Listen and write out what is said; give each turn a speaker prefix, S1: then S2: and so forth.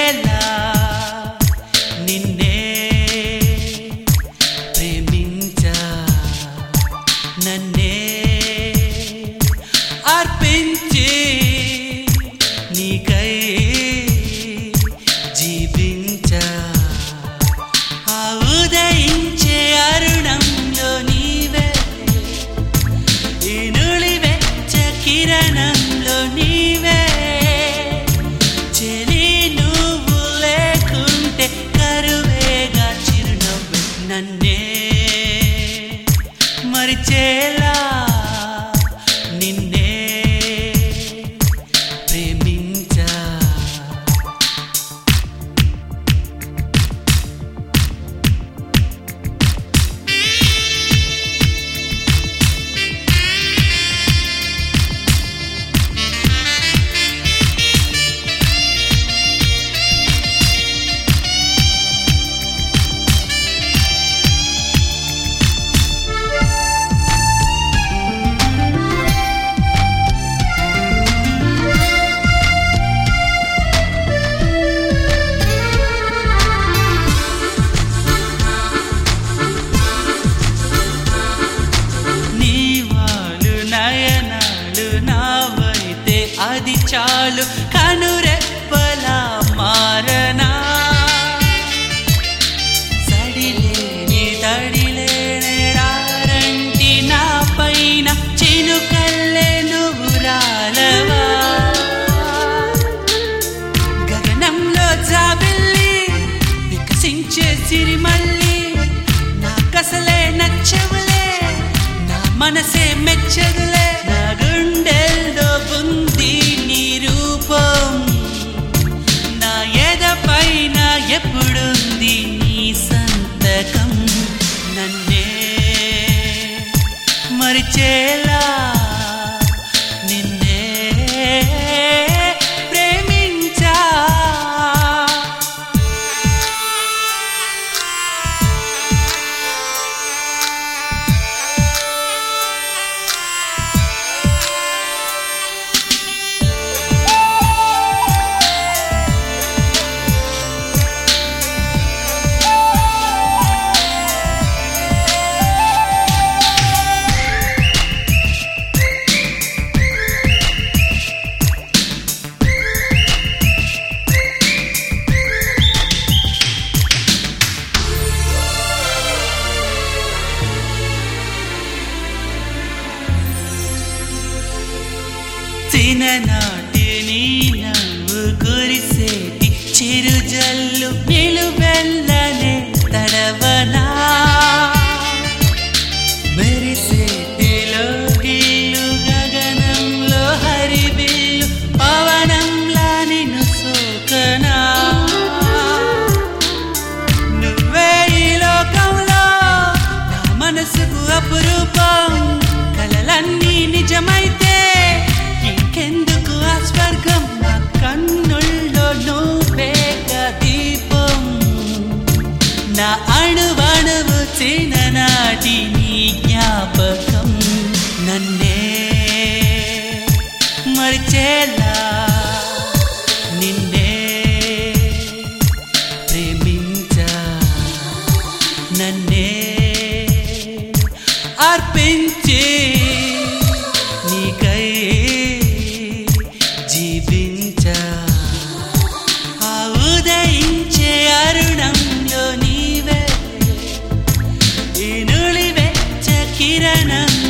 S1: మరిచేలా నిన్నే ప్రేమించా నన్నే అర్పించి నీకై జీవించా ఆ ఉదయించే అరుణంలో నీవే ఈ నులివెచ్చ కిరణంలో నీవే చెలి నువ్వు లేకుంటే కరువేగా చిరునవ్వు నన్నే మరిచేలా నిన్నే ప్రేమించా అది చాలు కనురెప్పలా మారనా సడిలేని తడిలేని రారంటి నా పైన చినుకల్లే నువ్వు రాలవా గగనంలో జాబిల్లి వికసించే సిరిమల్లి నాకసలే నచ్చవులే నా మనసే మెచ్చదులే నా గుండెల్లో ఉంది నీ రూపం నా ఎదపైన ఎప్పుడుంది నీ సంతకం నన్నే మరిచేలా నిన్నే ప్రేమించా చిన్ననాటి నీ నవ్వు కురిసేటి చిరుజల్లు నిలువెల్లనే తడవనా మెరిసేటిలో గిల్లు గగనంలో హరివిల్లు పవనంలా నిన్ను సోకనా నువ్వే ఈ లోకంలో నా మనసుకు అపురూపం కలలన్నీ నిజమైతే ఇంకెందుకు ఆ స్వర్గం నా కన్నుల్లో నువ్వేగ దీపం నా అణువణువు చిన్ననాటి నీ జ్ఞాపకం నన్నే మరిచేలా నిన్నే ప్రేమించా నన్నే అర్పించి నీకై జీవించా ఆ ఉదయించే అరుణంలో నీవే ఈ నులివెచ్చ కిరణం